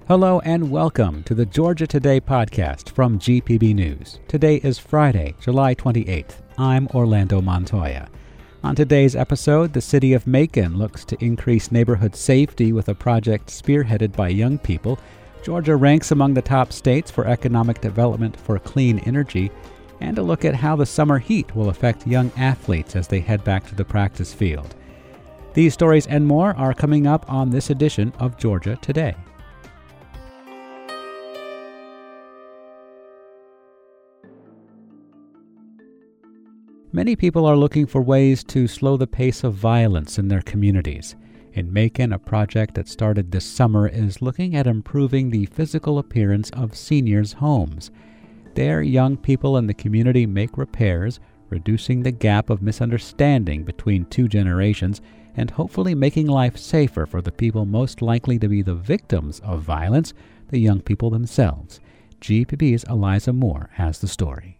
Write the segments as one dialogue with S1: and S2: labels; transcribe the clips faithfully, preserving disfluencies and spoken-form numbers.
S1: Hello and welcome to the Georgia Today podcast from G P B News. Today is Friday, July twenty-eighth. I'm Orlando Montoya. On today's episode, the city of Macon looks to increase neighborhood safety with a project spearheaded by young people. Georgia ranks among the top states for economic development for clean energy, and a look at how the summer heat will affect young athletes as they head back to the practice field. These stories and more are coming up on this edition of Georgia Today. Many people are looking for ways to slow the pace of violence in their communities. In Macon, a project that started this summer is looking at improving the physical appearance of seniors' homes. There, young people in the community make repairs, reducing the gap of misunderstanding between two generations and hopefully making life safer for the people most likely to be the victims of violence, the young people themselves. G P B's Eliza Moore has the story.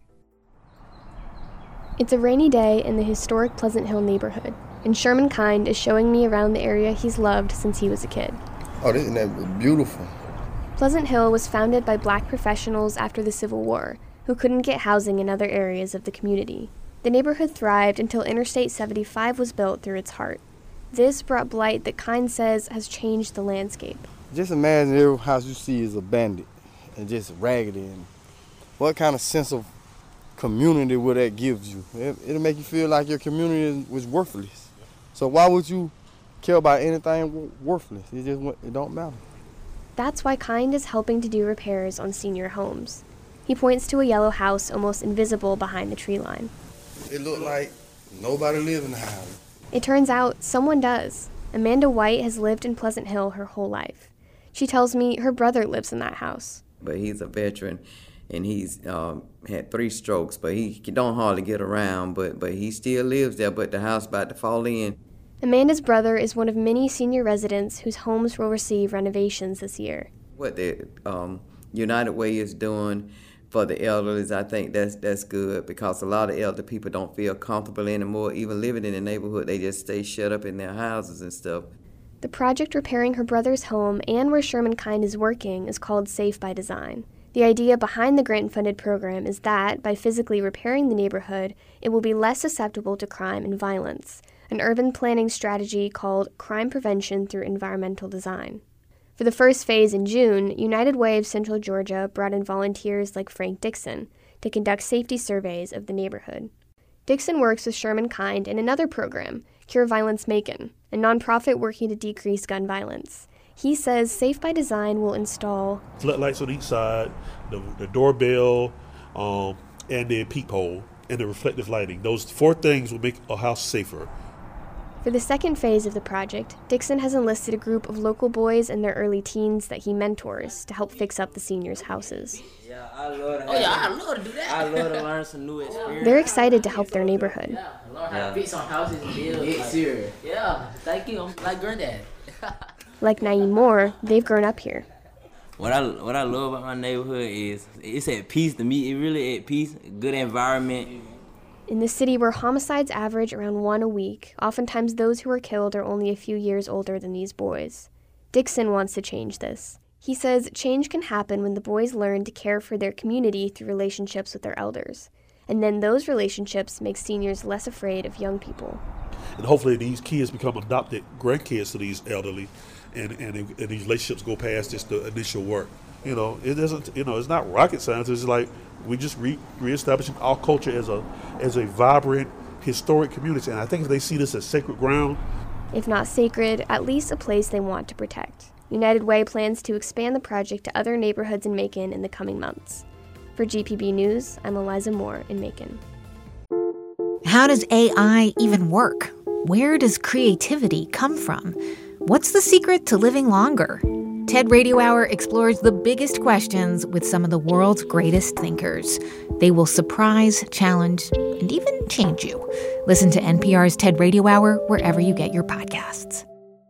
S2: It's a rainy day in the historic Pleasant Hill neighborhood, and Sherman Kind is showing me around the area he's loved since he was a kid.
S3: Oh, isn't that beautiful?
S2: Pleasant Hill was founded by black professionals after the Civil War, who couldn't get housing in other areas of the community. The neighborhood thrived until Interstate seventy-five was built through its heart. This brought blight that Kind says has changed the landscape.
S3: Just imagine every house you see is abandoned and just raggedy. And what kind of sense of community will that give you? It, it'll make you feel like your community was worthless. So why would you care about anything worthless? It just it don't matter.
S2: That's why Kind is helping to do repairs on senior homes. He points to a yellow house almost invisible behind the tree line.
S3: It looked like nobody lived in the house.
S2: It turns out someone does. Amanda White has lived in Pleasant Hill her whole life. She tells me her brother lives in that house.
S4: But he's a veteran, and he's um, had three strokes, but he don't hardly get around, but, but he still lives there, but the house about to fall in.
S2: Amanda's brother is one of many senior residents whose homes will receive renovations this year.
S4: What the um, United Way is doing for the elderly, I think that's that's good, because a lot of elder people don't feel comfortable anymore, even living in the neighborhood. They just stay shut up in their houses and stuff.
S2: The project repairing her brother's home and where Sherman Kind is working is called Safe by Design. The idea behind the grant-funded program is that, by physically repairing the neighborhood, it will be less susceptible to crime and violence, an urban planning strategy called Crime Prevention through Environmental Design. For the first phase in June, United Way of Central Georgia brought in volunteers like Frank Dixon to conduct safety surveys of the neighborhood. Dixon works with Sherman Kind in another program, Cure Violence Macon, a nonprofit working to decrease gun violence. He says Safe by Design will install
S5: floodlights on each side, the, the doorbell, um, and the peephole, and the reflective lighting. Those four things will make a house safer.
S2: For the second phase of the project, Dixon has enlisted a group of local boys in their early teens that he mentors to help fix up the seniors' houses.
S6: Yeah, I love to oh, yeah, I love to do that. I love to learn some new experience.
S2: They're excited to help their neighborhood.
S6: Yeah, I learn how to fix on houses and build. Yeah, serious. Yeah, thank you. I'm like granddad.
S2: Like Naeem Moore, they've grown up here.
S6: What I what I love about my neighborhood is it's at peace to me. It really at peace, good environment.
S2: In this city where homicides average around one a week, oftentimes those who are killed are only a few years older than these boys. Dixon wants to change this. He says change can happen when the boys learn to care for their community through relationships with their elders. And then those relationships make seniors less afraid of young people.
S5: And hopefully these kids become adopted grandkids to these elderly, and, and, and these relationships go past just the initial work. You know, it doesn't, you know, it's not rocket science. It's like we just re reestablishing our culture as a as a vibrant, historic community. And I think if they see this as sacred ground.
S2: If not sacred, at least a place they want to protect. United Way plans to expand the project to other neighborhoods in Macon in the coming months. For G P B News, I'm Eliza Moore in Macon.
S7: How does A I even work? Where does creativity come from? What's the secret to living longer? TED Radio Hour explores the biggest questions with some of the world's greatest thinkers. They will surprise, challenge, and even change you. Listen to N P R's TED Radio Hour wherever you get your podcasts.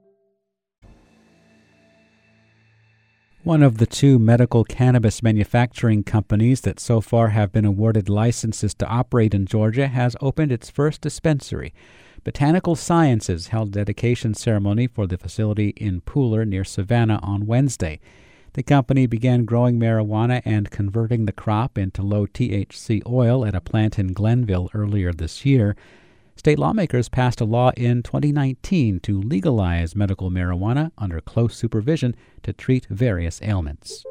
S1: One of the two medical cannabis manufacturing companies that so far have been awarded licenses to operate in Georgia has opened its first dispensary. Botanical Sciences held a dedication ceremony for the facility in Pooler near Savannah on Wednesday. The company began growing marijuana and converting the crop into low T H C oil at a plant in Glenville earlier this year. State lawmakers passed a law in twenty nineteen to legalize medical marijuana under close supervision to treat various ailments.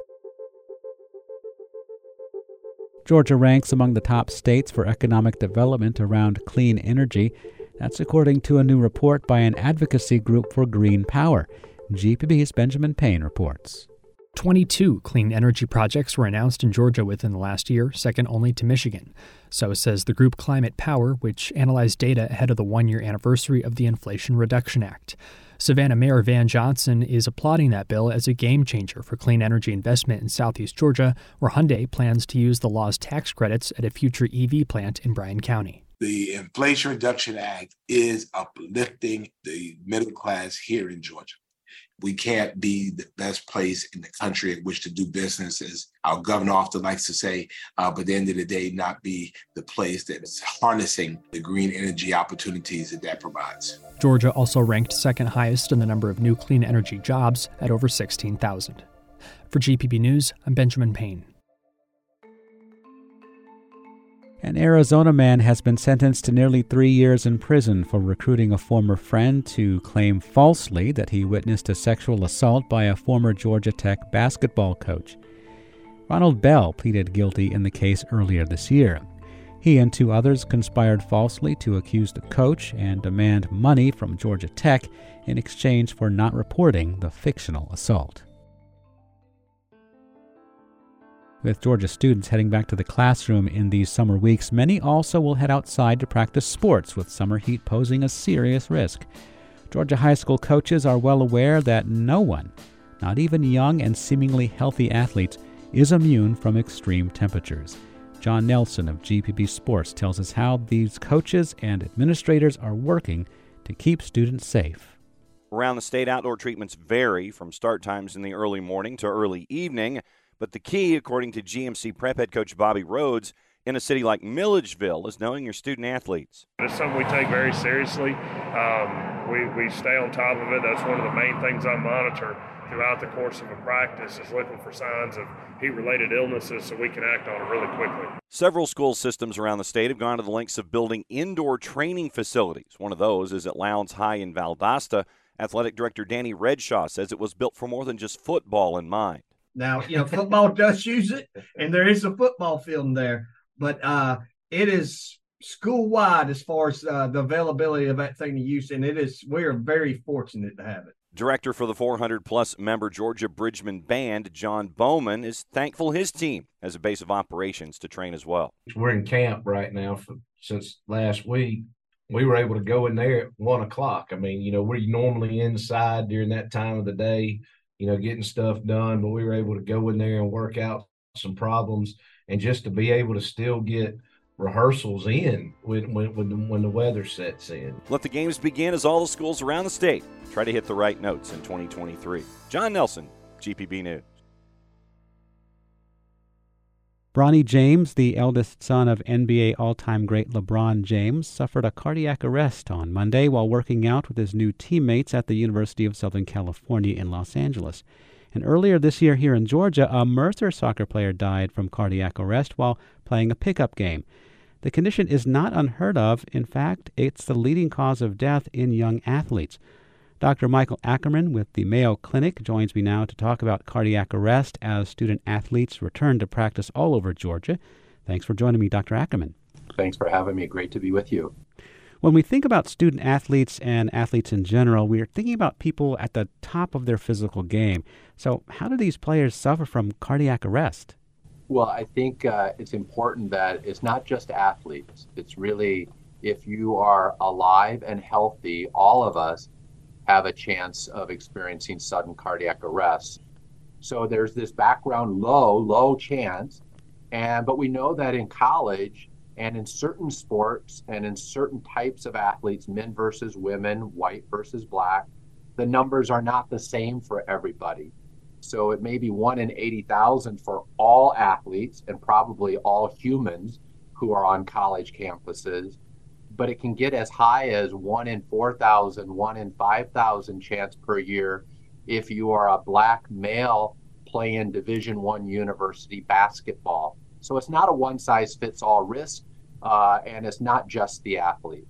S1: Georgia ranks among the top states for economic development around clean energy. That's according to a new report by an advocacy group for green power. G P B's Benjamin Payne reports.
S8: twenty-two clean energy projects were announced in Georgia within the last year, second only to Michigan. So says the group Climate Power, which analyzed data ahead of the one-year anniversary of the Inflation Reduction Act. Savannah Mayor Van Johnson is applauding that bill as a game-changer for clean energy investment in southeast Georgia, where Hyundai plans to use the law's tax credits at a future E V plant in Bryan County.
S9: The Inflation Reduction Act is uplifting the middle class here in Georgia. We can't be the best place in the country at which to do business, as our governor often likes to say, uh, but at the end of the day, not be the place that's harnessing the green energy opportunities that that provides.
S8: Georgia also ranked second highest in the number of new clean energy jobs at over sixteen thousand. For G P B News, I'm Benjamin Payne.
S1: An Arizona man has been sentenced to nearly three years in prison for recruiting a former friend to claim falsely that he witnessed a sexual assault by a former Georgia Tech basketball coach. Ronald Bell pleaded guilty in the case earlier this year. He and two others conspired falsely to accuse the coach and demand money from Georgia Tech in exchange for not reporting the fictional assault. With Georgia students heading back to the classroom in these summer weeks, many also will head outside to practice sports, with summer heat posing a serious risk. Georgia high school coaches are well aware that no one, not even young and seemingly healthy athletes, is immune from extreme temperatures. John Nelson of G P B Sports tells us how these coaches and administrators are working to keep students safe.
S10: Around the state, outdoor treatments vary from start times in the early morning to early evening. But the key, according to G M C Prep head coach Bobby Rhodes, in a city like Milledgeville, is knowing your student athletes.
S11: It's something we take very seriously. Um, we, we stay on top of it. That's one of the main things I monitor throughout the course of a practice, is looking for signs of heat-related illnesses so we can act on it really quickly.
S10: Several school systems around the state have gone to the lengths of building indoor training facilities. One of those is at Lowndes High in Valdosta. Athletic director Danny Redshaw says it was built for more than just football in mind.
S12: Now, you know, football does use it, and there is a football field in there, but uh, it is school-wide as far as uh, the availability of that thing to use, and it is, we are very fortunate to have it.
S10: Director for the four hundred plus member Georgia Bridgman Band, John Bowman, is thankful his team has a base of operations to train as well.
S13: We're in camp right now for, since last week. We were able to go in there at one o'clock. I mean, you know, we're normally inside during that time of the day, you know, getting stuff done, but we were able to go in there and work out some problems, and just to be able to still get rehearsals in when when when the, when the weather sets in.
S10: Let the games begin as all the schools around the state try to hit the right notes in twenty twenty-three. John Nelson, G P B News.
S1: Bronny James, the eldest son of N B A all-time great LeBron James, suffered a cardiac arrest on Monday while working out with his new teammates at the University of Southern California in Los Angeles. And earlier this year here in Georgia, a Mercer soccer player died from cardiac arrest while playing a pickup game. The condition is not unheard of. In fact, it's the leading cause of death in young athletes. Doctor Michael Ackerman with the Mayo Clinic joins me now to talk about cardiac arrest as student athletes return to practice all over Georgia. Thanks for joining me, Doctor Ackerman.
S14: Thanks for having me. Great to be with you.
S1: When we think about student athletes and athletes in general, we are thinking about people at the top of their physical game. So how do these players suffer from cardiac arrest?
S14: Well, I think uh, it's important that it's not just athletes. It's really, if you are alive and healthy, all of us have a chance of experiencing sudden cardiac arrest. So there's this background low, low chance. And but we know that in college and in certain sports and in certain types of athletes, men versus women, white versus black, the numbers are not the same for everybody. So it may be one in eighty thousand for all athletes and probably all humans who are on college campuses. But it can get as high as one in four thousand, one in five thousand chance per year if you are a black male play in Division One university basketball. So it's not a one-size-fits-all risk, uh, and it's not just the athlete.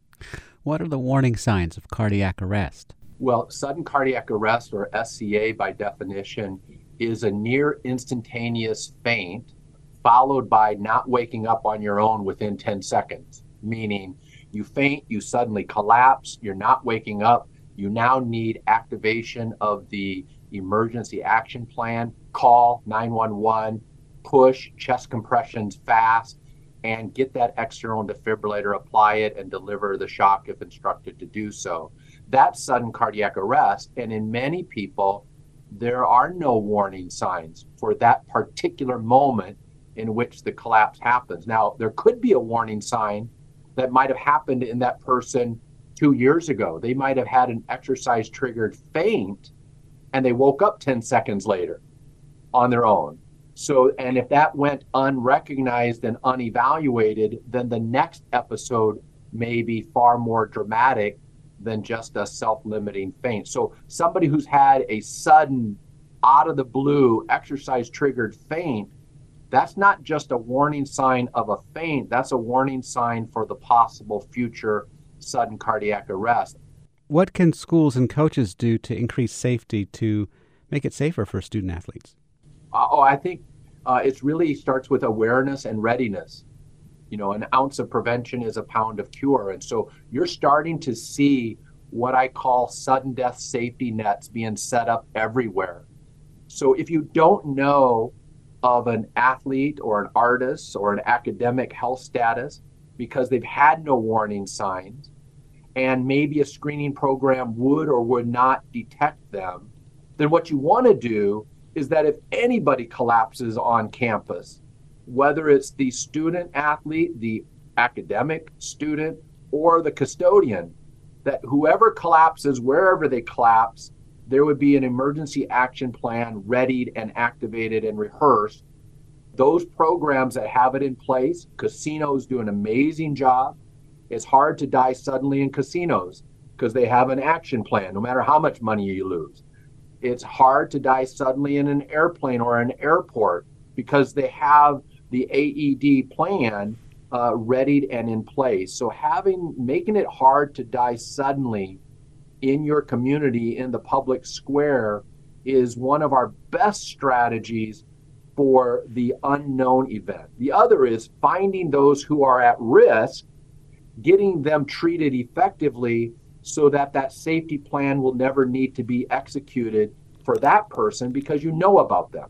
S1: What are the warning signs of cardiac arrest?
S14: Well, sudden cardiac arrest, or S C A by definition, is a near instantaneous faint followed by not waking up on your own within ten seconds, meaning you faint, you suddenly collapse, you're not waking up, you now need activation of the emergency action plan, call nine one one, push chest compressions fast, and get that external defibrillator, apply it, and deliver the shock if instructed to do so. That's sudden cardiac arrest, and in many people, there are no warning signs for that particular moment in which the collapse happens. Now, there could be a warning sign that might have happened in that person two years ago. They might have had an exercise-triggered faint, and they woke up ten seconds later on their own. So, and if that went unrecognized and unevaluated, then the next episode may be far more dramatic than just a self-limiting faint. So somebody who's had a sudden, out of the blue, exercise-triggered faint, that's not just a warning sign of a faint, that's a warning sign for the possible future sudden cardiac arrest.
S1: What can schools and coaches do to increase safety to make it safer for student athletes?
S14: Uh, oh, I think uh, it really starts with awareness and readiness. You know, an ounce of prevention is a pound of cure. And so you're starting to see what I call sudden death safety nets being set up everywhere. So if you don't know of an athlete or an artist or an academic health status because they've had no warning signs, and maybe a screening program would or would not detect them, then what you want to do is that if anybody collapses on campus, whether it's the student athlete, the academic student, or the custodian, that whoever collapses, wherever they collapse, there would be an emergency action plan readied and activated and rehearsed. Those programs that have it in place, casinos do an amazing job. It's hard to die suddenly in casinos because they have an action plan, no matter how much money you lose. It's hard to die suddenly in an airplane or an airport because they have the A E D plan uh, readied and in place. So having, making it hard to die suddenly in your community, in the public square, is one of our best strategies for the unknown event. The other is finding those who are at risk, getting them treated effectively so that that safety plan will never need to be executed for that person because you know about them.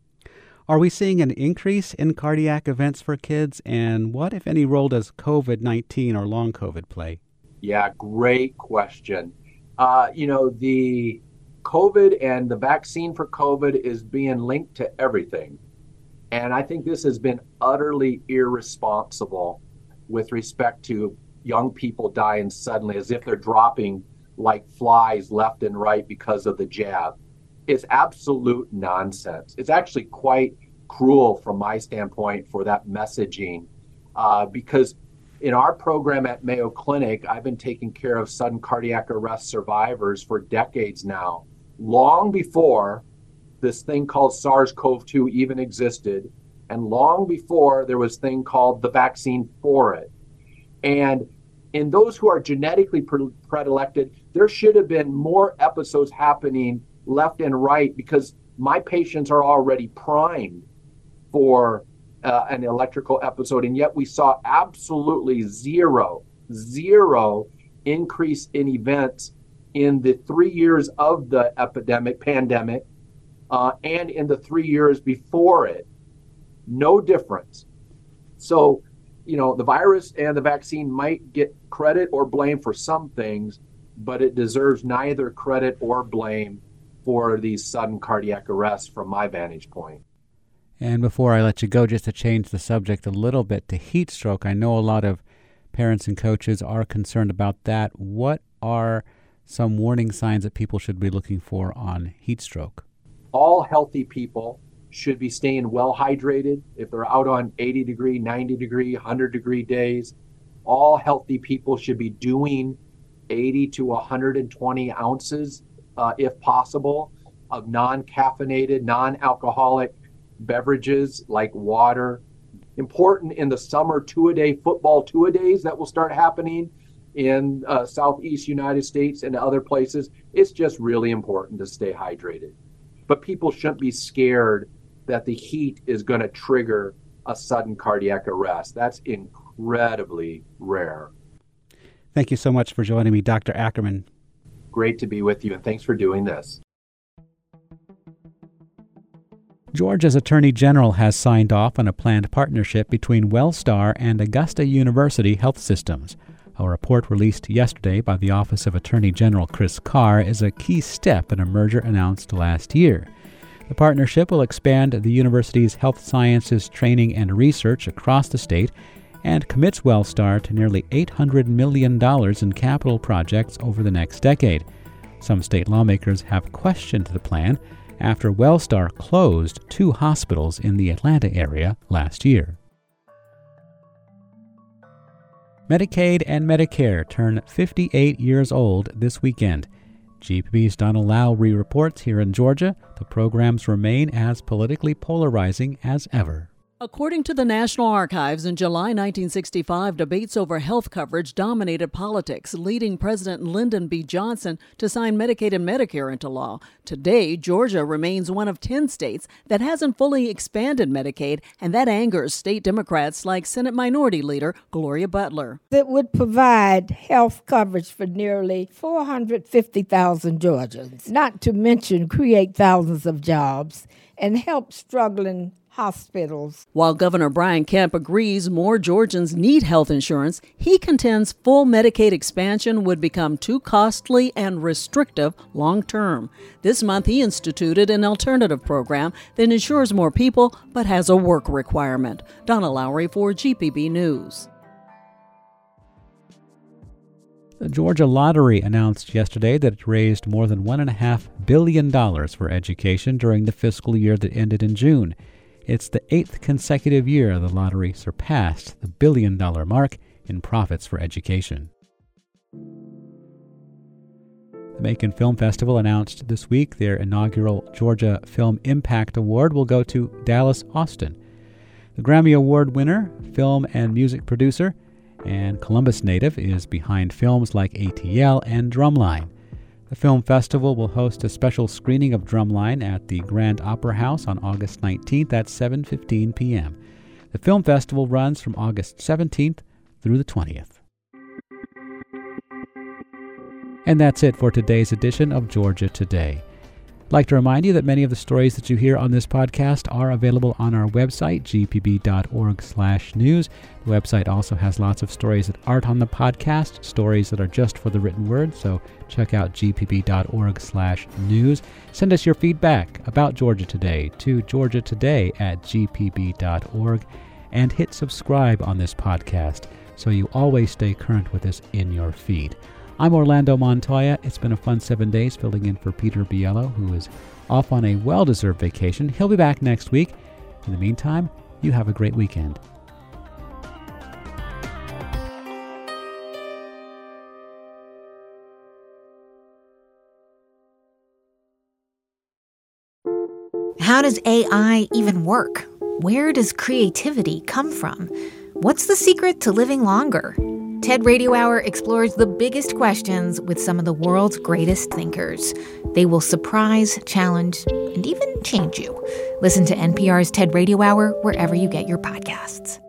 S1: Are we seeing an increase in cardiac events for kids? And what, if any, role does COVID nineteen or long COVID play?
S14: Yeah, great question. Uh, you know, the COVID and the vaccine for COVID is being linked to everything. And I think this has been utterly irresponsible with respect to young people dying suddenly as if they're dropping like flies left and right because of the jab. It's absolute nonsense. It's actually quite cruel from my standpoint for that messaging uh, because in our program at Mayo Clinic, I've been taking care of sudden cardiac arrest survivors for decades now, long before this thing called SARS CoV two even existed, and long before there was a thing called the vaccine for it. And in those who are genetically pre- predilected, there should have been more episodes happening left and right because my patients are already primed for uh, an electrical episode, and yet we saw absolutely zero, zero increase in events in the three years of the epidemic, pandemic, uh, and in the three years before it. No difference. So, you know, the virus and the vaccine might get credit or blame for some things, but it deserves neither credit or blame for these sudden cardiac arrests from my vantage point.
S1: And before I let you go, just to change the subject a little bit to heat stroke, I know a lot of parents and coaches are concerned about that. What are some warning signs that people should be looking for on heat stroke?
S14: All healthy people should be staying well hydrated. If they're out on eighty degree, ninety degree, one hundred degree days, all healthy people should be doing eighty to one hundred twenty ounces uh, if possible. of non-caffeinated, non-alcoholic beverages like water. Important in the summer two-a-day football two-a-days that will start happening in uh, Southeast United States and other places. It's just really important to stay hydrated. But people shouldn't be scared that the heat is going to trigger a sudden cardiac arrest. That's incredibly rare.
S1: Thank you so much for joining me, Doctor Ackerman.
S14: Great to be with you, and thanks for doing this.
S1: Georgia's Attorney General has signed off on a planned partnership between Wellstar and Augusta University Health Systems. A report released yesterday by the Office of Attorney General Chris Carr is a key step in a merger announced last year. The partnership will expand the university's health sciences training and research across the state and commits Wellstar to nearly eight hundred million dollars in capital projects over the next decade. Some state lawmakers have questioned the plan after Wellstar closed two hospitals in the Atlanta area last year. Medicaid and Medicare turn fifty-eight years old this weekend. G P B's Donna Lowry reports here in Georgia, the programs remain as politically polarizing as ever.
S15: According to the National Archives, in July nineteen sixty-five, debates over health coverage dominated politics, leading President Lyndon B. Johnson to sign Medicaid and Medicare into law. Today, Georgia remains one of ten states that hasn't fully expanded Medicaid, and that angers state Democrats like Senate Minority Leader Gloria Butler.
S16: It would provide health coverage for nearly four hundred fifty thousand Georgians, not to mention create thousands of jobs and help struggling hospitals.
S15: While Governor Brian Kemp agrees more Georgians need health insurance, he contends full Medicaid expansion would become too costly and restrictive long term. This month, he instituted an alternative program that insures more people but has a work requirement. Donna Lowry for G P B News.
S1: The Georgia Lottery announced yesterday that it raised more than one point five billion dollars for education during the fiscal year that ended in June. It's the eighth consecutive year the lottery surpassed the billion-dollar mark in profits for education. The Macon Film Festival announced this week their inaugural Georgia Film Impact Award will go to Dallas Austin. The Grammy Award winner, film and music producer, and Columbus native is behind films like A T L and Drumline. The film festival will host a special screening of Drumline at the Grand Opera House on August nineteenth at seven fifteen p.m. The film festival runs from August seventeenth through the twentieth. And that's it for today's edition of Georgia Today. I'd like to remind you that many of the stories that you hear on this podcast are available on our website, g p b dot org slash news. The website also has lots of stories that aren't on the podcast, stories that are just for the written word, so check out g p b dot org slash news. Send us your feedback about Georgia Today to georgia today at g p b dot org and hit subscribe on this podcast so you always stay current with us in your feed. I'm Orlando Montoya. It's been a fun seven days filling in for Peter Biello, who is off on a well-deserved vacation. He'll be back next week. In the meantime, you have a great weekend.
S7: How does A I even work? Where does creativity come from? What's the secret to living longer? TED Radio Hour explores the biggest questions with some of the world's greatest thinkers. They will surprise, challenge, and even change you. Listen to N P R's TED Radio Hour wherever you get your podcasts.